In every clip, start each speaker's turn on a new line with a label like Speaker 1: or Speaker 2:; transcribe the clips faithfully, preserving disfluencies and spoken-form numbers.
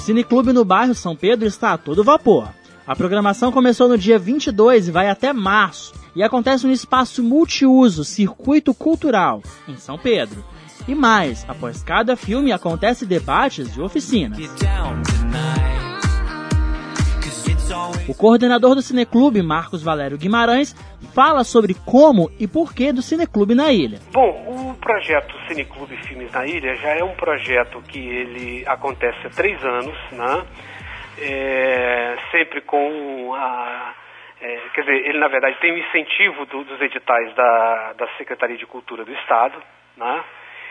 Speaker 1: Cineclube no bairro São Pedro está a todo vapor. A programação começou no dia vinte e dois e vai até março, e acontece no espaço multiuso Circuito Cultural, em São Pedro. E mais, após cada filme acontece debates e oficinas. O coordenador do Cineclube, Marcos Valério Guimarães, fala sobre como e porquê do Cineclube na ilha.
Speaker 2: Bom, o projeto Cineclube Filmes na Ilha já é um projeto que ele acontece há três anos, né? É, sempre com a... É, quer dizer, ele na verdade tem o incentivo do, dos editais da, da Secretaria de Cultura do Estado, né?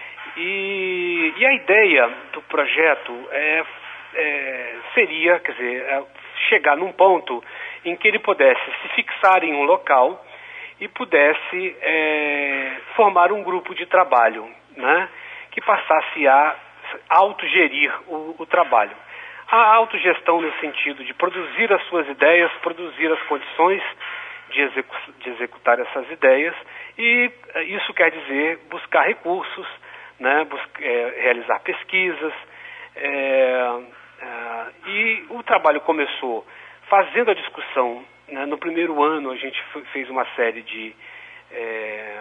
Speaker 2: E, e a ideia do projeto é, é, seria, quer dizer, é chegar num ponto em que ele pudesse se fixar em um local e pudesse é, formar um grupo de trabalho, né, que passasse a autogerir o, o trabalho. A autogestão no sentido de produzir as suas ideias, produzir as condições de, execu de executar essas ideias, e isso quer dizer buscar recursos, né, buscar, é, realizar pesquisas, é, é, e o trabalho começou fazendo a discussão, né. No primeiro ano a gente fez uma série de, é,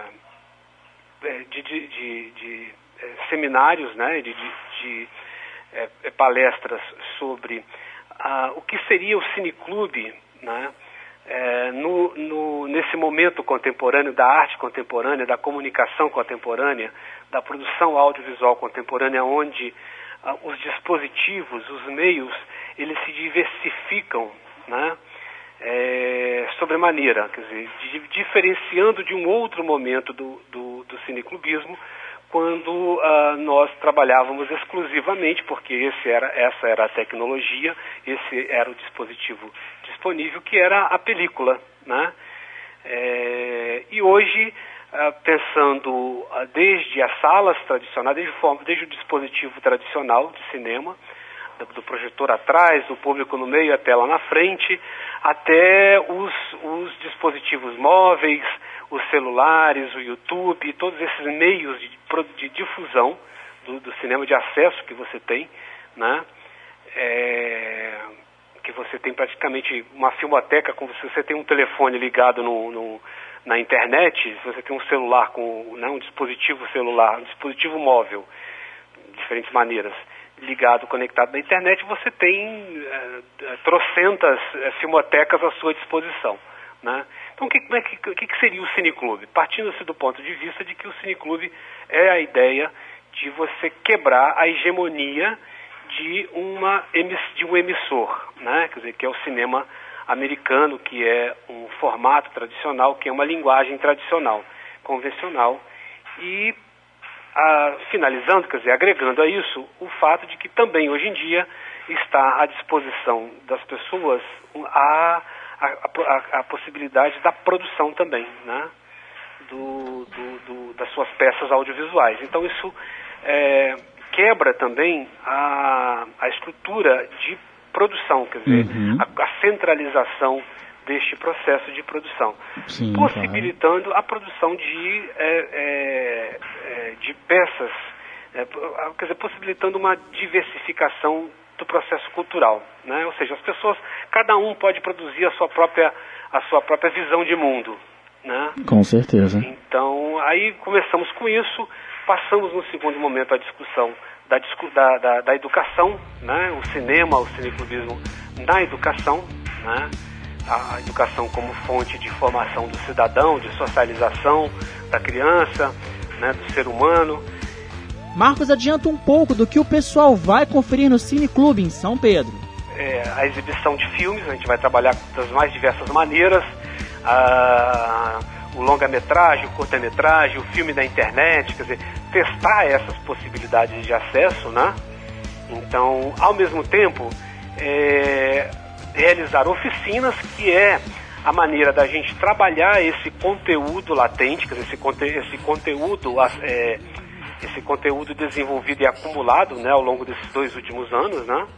Speaker 2: de, de, de, de é, seminários, né, de, de, de é, palestras sobre ah, o que seria o cineclube, né, é, no, no, nesse momento contemporâneo da arte contemporânea, da comunicação contemporânea, da produção audiovisual contemporânea, onde ah, os dispositivos, os meios, eles se diversificam, né, é, sobremaneira, quer dizer, di, diferenciando de um outro momento do, do, do cineclubismo, quando uh, nós trabalhávamos exclusivamente, porque esse era, essa era a tecnologia, esse era o dispositivo disponível, que era a película, né? É, e hoje, uh, pensando uh, desde as salas tradicionais, desde, desde o dispositivo tradicional de cinema, do, do projetor atrás, do público no meio, a tela na frente, até os, os dispositivos móveis, os celulares, o YouTube, todos esses meios de, de difusão do, do cinema, de acesso que você tem, né? É, que você tem praticamente uma filmoteca, como se você tem um telefone ligado no, no, na internet, se você tem um celular, com, né, um dispositivo celular, um dispositivo móvel, de diferentes maneiras, ligado, conectado na internet, você tem é, trocentas é, filmotecas à sua disposição, né? Então, o que, que, que seria o cineclube? Partindo-se do ponto de vista de que o cineclube é a ideia de você quebrar a hegemonia de, uma, de um emissor, né? Quer dizer, que é o cinema americano, que é um formato tradicional, que é uma linguagem tradicional, convencional, e a, finalizando, quer dizer, agregando a isso, o fato de que também hoje em dia está à disposição das pessoas a A, a, a possibilidade da produção também, né, do, do, do, das suas peças audiovisuais. Então isso é, quebra também a, a estrutura de produção, quer dizer, uhum. a, a centralização deste processo de produção, Sim, possibilitando claro. a produção de, é, é, é, de peças, é, quer dizer, possibilitando uma diversificação do processo cultural, né? Ou seja, as pessoas, cada um pode produzir a sua própria, a sua própria visão de mundo, né?
Speaker 1: Com certeza.
Speaker 2: Então, aí começamos com isso, passamos no segundo momento a discussão da, da, da, da educação, né? O cinema, o cineclubismo na educação, né? A educação como fonte de formação do cidadão, de socialização da criança, né? Do ser humano.
Speaker 1: Marcos adianta um pouco do que o pessoal vai conferir no Cineclube em São Pedro.
Speaker 2: É, a exibição de filmes, a gente vai trabalhar das mais diversas maneiras, a, o longa-metragem, o curta-metragem, o filme da internet, quer dizer, testar essas possibilidades de acesso, né? Então, ao mesmo tempo, é, realizar oficinas, que é a maneira da gente trabalhar esse conteúdo latente, quer dizer, esse, conte, esse conteúdo... É, esse conteúdo desenvolvido e acumulado, né, ao longo desses dois últimos anos, né?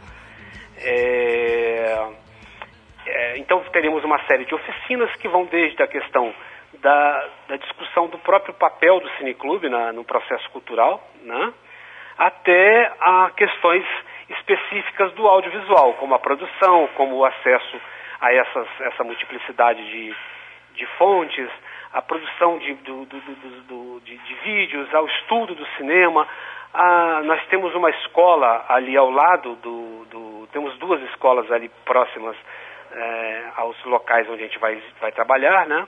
Speaker 2: É, é, então teremos uma série de oficinas que vão desde a questão da, da discussão do próprio papel do cineclube na, no processo cultural, né, até a questões específicas do audiovisual, como a produção, como o acesso a essas, essa multiplicidade de, de fontes, a produção de, do, do, do, do, de, de vídeos, ao estudo do cinema. Ah, nós temos uma escola ali ao lado do... do temos duas escolas ali próximas é, aos locais onde a gente vai, vai trabalhar, né?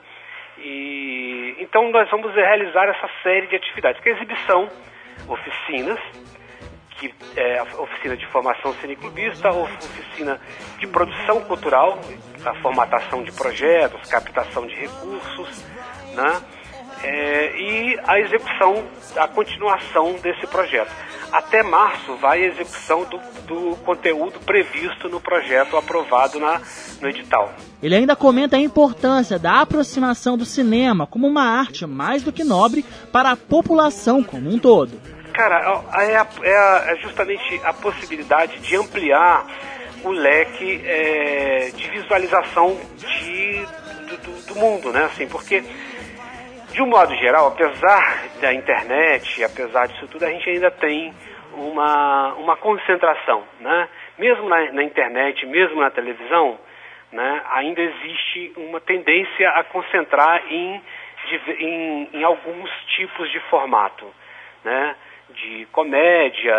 Speaker 2: E, então nós vamos realizar essa série de atividades, que é exibição, oficinas, que é a oficina de formação cineclubista, oficina de produção cultural, a formatação de projetos, captação de recursos, né? É, e a execução, a continuação desse projeto. Até março vai a execução do, do conteúdo previsto no projeto aprovado na, no edital.
Speaker 1: Ele ainda comenta a importância da aproximação do cinema como uma arte mais do que nobre para a população como um todo.
Speaker 2: Cara, é, a, é, a, é justamente a possibilidade de ampliar o leque é, de visualização de, do, do, do mundo, né? Assim, porque, de um modo geral, apesar da internet, apesar disso tudo, a gente ainda tem uma, uma concentração, né? Mesmo na, na internet, mesmo na televisão, né, ainda existe uma tendência a concentrar em, de, em, em alguns tipos de formato, né? De comédia,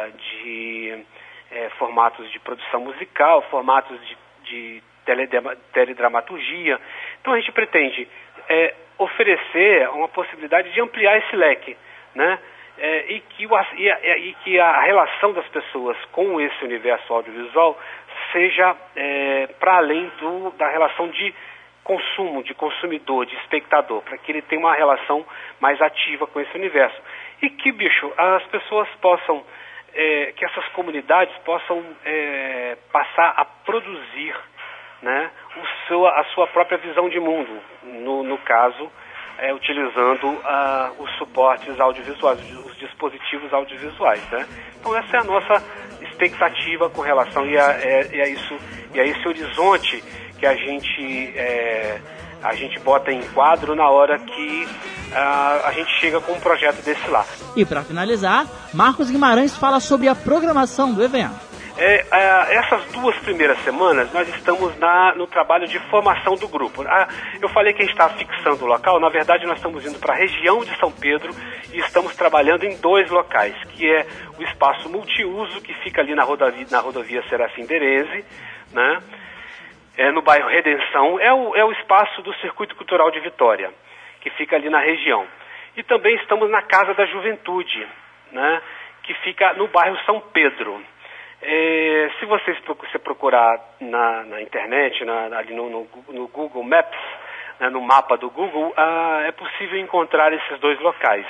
Speaker 2: de é, formatos de produção musical, formatos de, de teledramaturgia. Então a gente pretende é, oferecer uma possibilidade de ampliar esse leque, né? É, e, que o, e, a, e que a relação das pessoas com esse universo audiovisual seja é, para além do, da relação de consumo, de consumidor, de espectador, para que ele tenha uma relação mais ativa com esse universo. E que, bicho, as pessoas possam, é, que essas comunidades possam é, passar a produzir, né, o seu, a sua própria visão de mundo, no, no caso, é, utilizando uh, os suportes audiovisuais, os dispositivos audiovisuais, né? Então essa é a nossa expectativa com relação e a, é, e a, isso, e a esse horizonte que a gente, é, a gente bota em quadro na hora que uh, a gente chega com um projeto desse lá.
Speaker 1: E para finalizar, Marcos Guimarães fala sobre a programação do evento.
Speaker 2: É, é, essas duas primeiras semanas nós estamos na, no trabalho de formação do grupo. Ah, eu falei que a gente está fixando o local, na verdade nós estamos indo para a região de São Pedro e estamos trabalhando em dois locais, que é o espaço multiuso, que fica ali na rodovia, na rodovia Serafim Dereze, né? É, no bairro Redenção, é o, é o espaço do Circuito Cultural de Vitória, que fica ali na região. E também estamos na Casa da Juventude, né? Que fica no bairro São Pedro. É, se vocês você procurar na, na internet, na, ali no, no, no Google Maps, né, no mapa do Google, ah, é possível encontrar esses dois locais.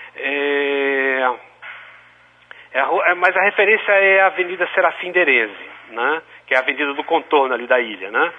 Speaker 2: É, é a, mas a referência é a Avenida Serafim Dereze, né, que é a avenida do contorno ali da ilha, né?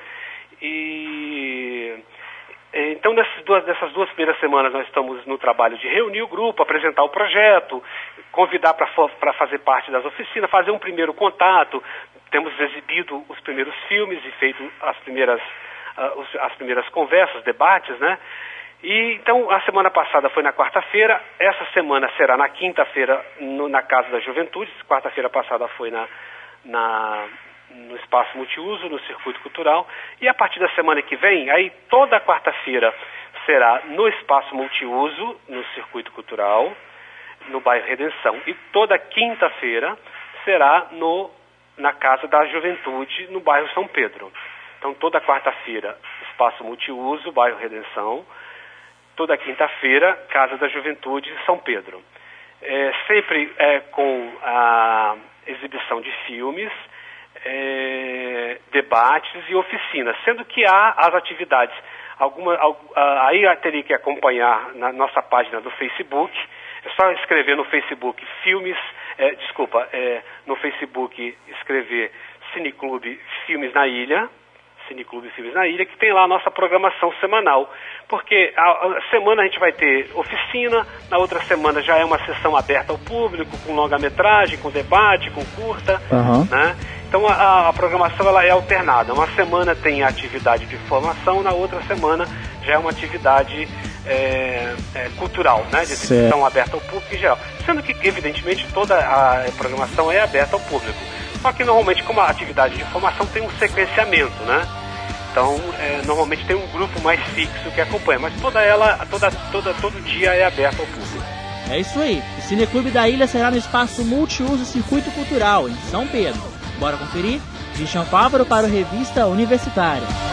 Speaker 2: E então, nessas duas, nessas duas primeiras semanas, nós estamos no trabalho de reunir o grupo, apresentar o projeto, convidar para fazer parte das oficinas, fazer um primeiro contato. Temos exibido os primeiros filmes e feito as primeiras, uh, os, as primeiras conversas, debates, né? E, então, a semana passada foi na quarta-feira, essa semana será na quinta-feira na Casa da Juventude, quarta-feira passada foi na... na no espaço multiuso, no circuito cultural, e a partir da semana que vem, aí toda quarta-feira será no espaço multiuso, no circuito cultural, no bairro Redenção, e toda quinta-feira será no, na Casa da Juventude, no bairro São Pedro. Então toda quarta-feira, espaço multiuso, bairro Redenção, toda quinta-feira, Casa da Juventude, São Pedro. É, sempre é, com a exibição de filmes, É, debates e oficinas, sendo que há as atividades, alguma, aí teria que acompanhar na nossa página do Facebook, é só escrever no Facebook filmes, é, desculpa, é, no Facebook escrever Cineclube Filmes na Ilha, Cineclube Filmes na Ilha, que tem lá a nossa programação semanal, porque a, a semana a gente vai ter oficina, na outra semana já é uma sessão aberta ao público, com longa-metragem, com debate, com curta, uhum. né? Então a, a programação ela é alternada. Uma semana tem a atividade de formação, na outra semana já é uma atividade é, é, cultural, né, de exibição aberta ao público em geral. Sendo que, evidentemente, toda a programação é aberta ao público. Só que, normalmente, como a atividade de informação tem um sequenciamento, né? Então, é, normalmente tem um grupo mais fixo que acompanha, mas toda ela, toda, toda, todo dia é aberta ao público.
Speaker 1: É isso aí. O Cineclube da Ilha será no espaço multiuso Circuito Cultural, em São Pedro. Bora conferir? Christian Fávaro para o Revista Universitária.